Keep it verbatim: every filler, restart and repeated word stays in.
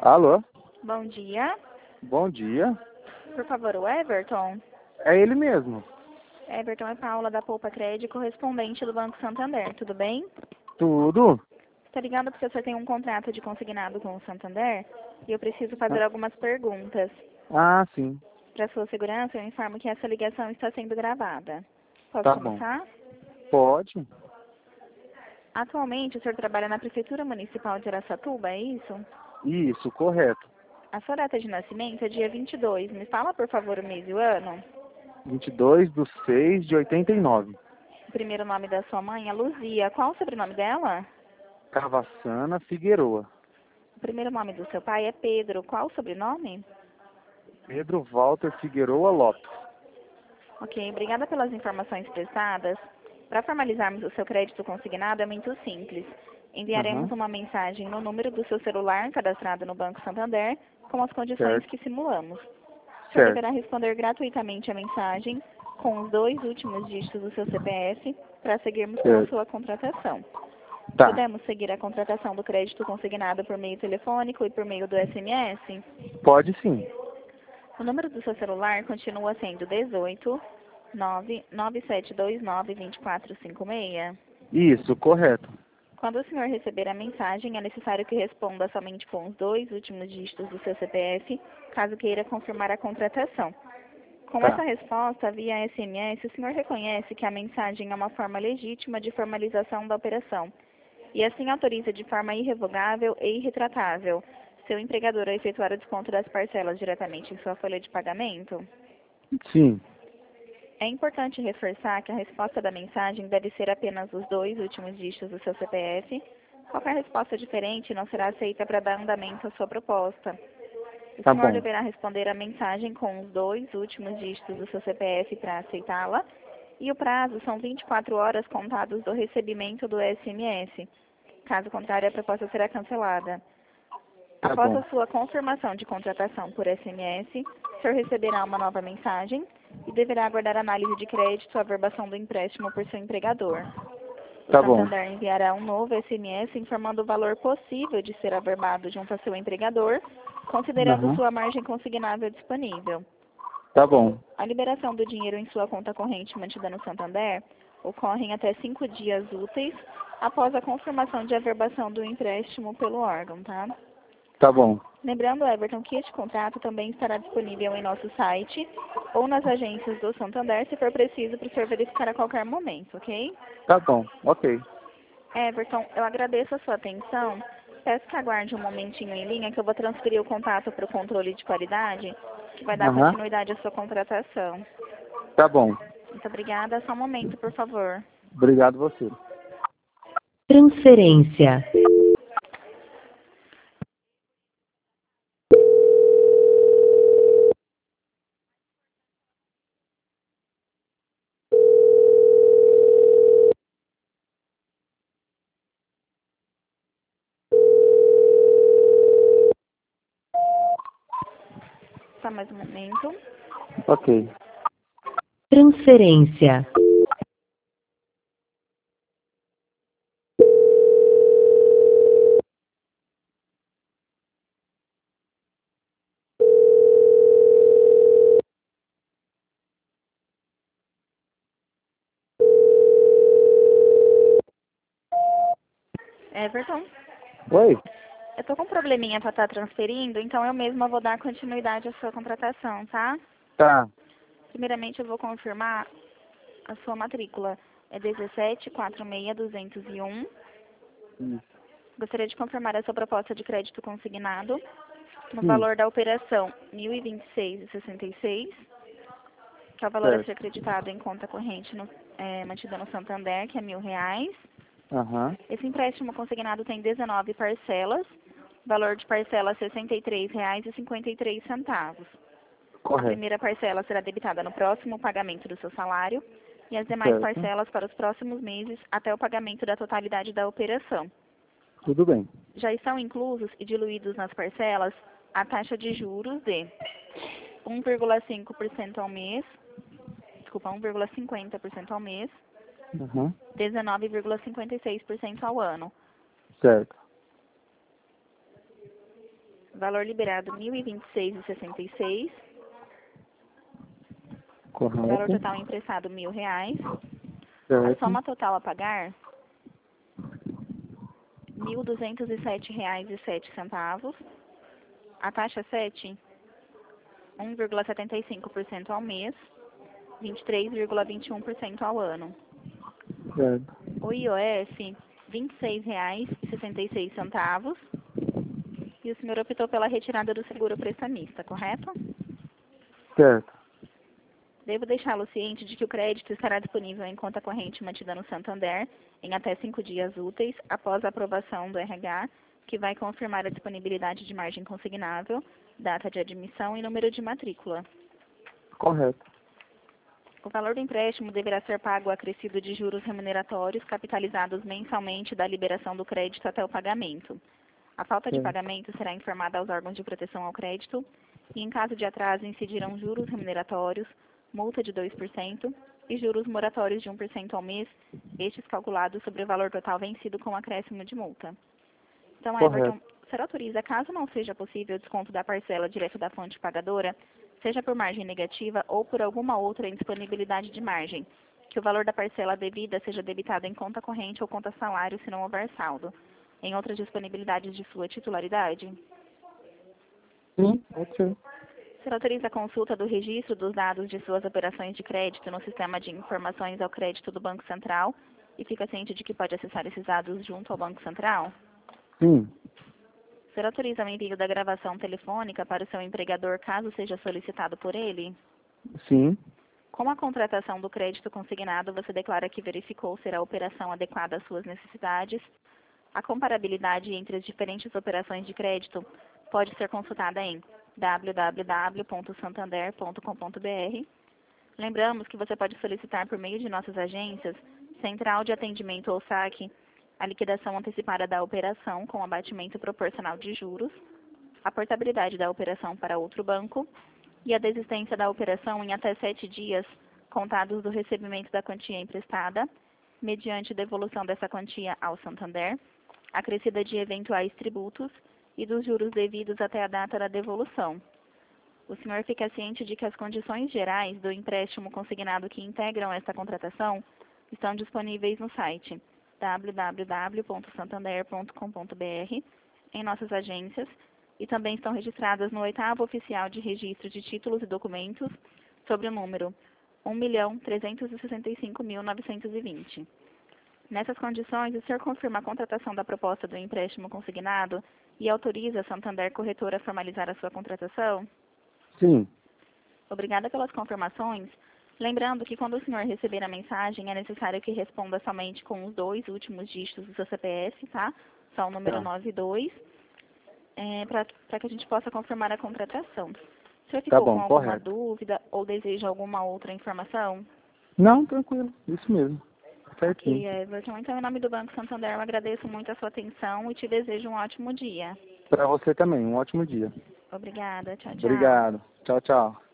Alô? Bom dia. Bom dia. Por favor, o Everton? É ele mesmo. Everton, é Paula da Poupa Crédito, correspondente do Banco Santander. Tudo bem? Tudo? Está ligado porque você tem um contrato de consignado com o Santander e eu preciso fazer algumas perguntas. Ah, sim. Para sua segurança, eu informo que essa ligação está sendo gravada. Posso Tá bom. começar? Pode? Atualmente, o senhor trabalha na Prefeitura Municipal de Araçatuba, é isso? Isso, correto. A sua data de nascimento é dia vinte e dois. Me fala, por favor, o mês e o ano. vinte e dois de seis de oitenta e nove. O primeiro nome da sua mãe é Luzia. Qual o sobrenome dela? Cavassana Figueroa. O primeiro nome do seu pai é Pedro. Qual o sobrenome? Pedro Walter Figueroa Lopes. Ok, obrigada pelas informações prestadas. Para formalizarmos o seu crédito consignado é muito simples. Enviaremos Aham. uma mensagem no número do seu celular cadastrado no Banco Santander com as condições Certo. que simulamos. O senhor Certo. deverá responder gratuitamente a mensagem com os dois últimos dígitos do seu C P F para seguirmos com a Certo. sua contratação. Tá. Podemos seguir a contratação do crédito consignado por meio telefônico e por meio do S M S? Pode sim. O número do seu celular continua sendo dezoito, nove nove sete dois nove, dois quatro cinco seis. Isso, correto. Quando o senhor receber a mensagem, é necessário que responda somente com os dois últimos dígitos do seu C P F, caso queira confirmar a contratação. Com essa Tá. resposta via S M S, o senhor reconhece que a mensagem é uma forma legítima de formalização da operação e assim autoriza de forma irrevogável e irretratável seu empregador a efetuar o desconto das parcelas diretamente em sua folha de pagamento? Sim. É importante reforçar que a resposta da mensagem deve ser apenas os dois últimos dígitos do seu C P F. Qualquer resposta diferente não será aceita para dar andamento à sua proposta. O Tá senhor bom. deverá responder a mensagem com os dois últimos dígitos do seu C P F para aceitá-la, e o prazo são vinte e quatro horas contados do recebimento do S M S. Caso contrário, a proposta será cancelada. Tá Após a bom. sua confirmação de contratação por S M S, o senhor receberá uma nova mensagem e deverá aguardar análise de crédito, a averbação do empréstimo por seu empregador. O Tá bom. Santander enviará um novo S M S informando o valor possível de ser averbado junto a seu empregador, considerando Aham. sua margem consignável disponível. Tá bom. A liberação do dinheiro em sua conta corrente mantida no Santander ocorre em até cinco dias úteis após a confirmação de averbação do empréstimo pelo órgão, tá? Tá bom. Lembrando, Everton, que este contrato também estará disponível em nosso site ou nas agências do Santander, se for preciso, para o senhor verificar a qualquer momento, ok? Tá bom. Ok. Everton, eu agradeço a sua atenção. Peço que aguarde um momentinho em linha, que eu vou transferir o contato para o controle de qualidade, que vai dar Aham. continuidade à sua contratação. Tá bom. Muito obrigada. Só um momento, por favor. Obrigado você. Transferência. Só mais um momento. Ok. Transferência. Everton, Oi? eu tô com um probleminha para estar transferindo, então eu mesma vou dar continuidade à sua contratação, tá? Tá. Primeiramente, eu vou confirmar a sua matrícula. É dezessete, quarenta e seis, duzentos e um. Isso. Gostaria de confirmar a sua proposta de crédito consignado no Sim. valor da operação mil e vinte e seis reais e sessenta e seis centavos, que é o valor a Certo. ser acreditado em conta corrente no, é, mantida no Santander, que é mil reais. Aham. Esse empréstimo consignado tem dezenove parcelas, valor de parcela sessenta e três reais e cinquenta e três centavos. A Correto. primeira parcela será debitada no próximo pagamento do seu salário e as demais Certo. parcelas para os próximos meses até o pagamento da totalidade da operação. Tudo bem. Já estão inclusos e diluídos nas parcelas a taxa de juros de um vírgula cinco por cento ao mês, desculpa, um vírgula cinquenta por cento ao mês, Aham. dezenove vírgula cinquenta e seis por cento ao ano. Certo. Valor liberado mil e vinte e seis reais e sessenta e seis centavos. Correto. Valor total emprestado mil reais. A Certo. soma total a pagar mil duzentos e sete reais e sete centavos. A taxa sete, um vírgula setenta e cinco por cento ao mês, vinte e três vírgula vinte e um por cento ao ano. Certo. O I O F, vinte e seis reais e sessenta e seis centavos. E o senhor optou pela retirada do seguro prestamista, correto? Certo. Devo deixá-lo ciente de que o crédito estará disponível em conta corrente mantida no Santander em até cinco dias úteis após a aprovação do R H, que vai confirmar a disponibilidade de margem consignável, data de admissão e número de matrícula. Correto. O valor do empréstimo deverá ser pago acrescido de juros remuneratórios capitalizados mensalmente da liberação do crédito até o pagamento. A falta de Certo. pagamento será informada aos órgãos de proteção ao crédito e, em caso de atraso, incidirão juros remuneratórios, multa de dois por cento e juros moratórios de um por cento ao mês, estes calculados sobre o valor total vencido com acréscimo de multa. Então, Correto. Everton, o senhor autoriza, caso não seja possível o desconto da parcela direto da fonte pagadora, seja por margem negativa ou por alguma outra indisponibilidade de margem, que o valor da parcela devida seja debitado em conta corrente ou conta salário se não houver saldo, em outras disponibilidades de sua titularidade? Sim, pode ser. O senhor autoriza a consulta do registro dos dados de suas operações de crédito no sistema de informações ao crédito do Banco Central e fica ciente de que pode acessar esses dados junto ao Banco Central? Sim. O senhor autoriza o envio da gravação telefônica para o seu empregador caso seja solicitado por ele? Sim. Com a contratação do crédito consignado, você declara que verificou ser a operação adequada às suas necessidades. A comparabilidade entre as diferentes operações de crédito pode ser consultada em w w w ponto santander ponto com ponto b r. Lembramos que você pode solicitar por meio de nossas agências, Central de Atendimento ou saque, a liquidação antecipada da operação com abatimento proporcional de juros, a portabilidade da operação para outro banco e a desistência da operação em até sete dias contados do recebimento da quantia emprestada, mediante devolução dessa quantia ao Santander, acrescida de eventuais tributos e dos juros devidos até a data da devolução. O senhor fica ciente de que as condições gerais do empréstimo consignado que integram esta contratação estão disponíveis no site w w w ponto santander ponto com ponto b r, em nossas agências, e também estão registradas no oitavo Oficial de Registro de Títulos e Documentos, sob o número um milhão trezentos e sessenta e cinco mil novecentos e vinte. Nessas condições, o senhor confirma a contratação da proposta do empréstimo consignado e autoriza a Santander Corretora a formalizar a sua contratação? Sim. Obrigada pelas confirmações. Lembrando que quando o senhor receber a mensagem, é necessário que responda somente com os dois últimos dígitos do seu C P F, tá? Só o número Tá. nove dois, é, para que a gente possa confirmar a contratação. O senhor Tá ficou bom, com alguma correto. dúvida ou deseja alguma outra informação? Não, tranquilo. Isso mesmo. Ok, Certinho. Everton. Então, em nome do Banco Santander, eu agradeço muito a sua atenção e te desejo um ótimo dia. Para você também. Um ótimo dia. Obrigada. Tchau, tchau. Obrigado. Tchau, tchau.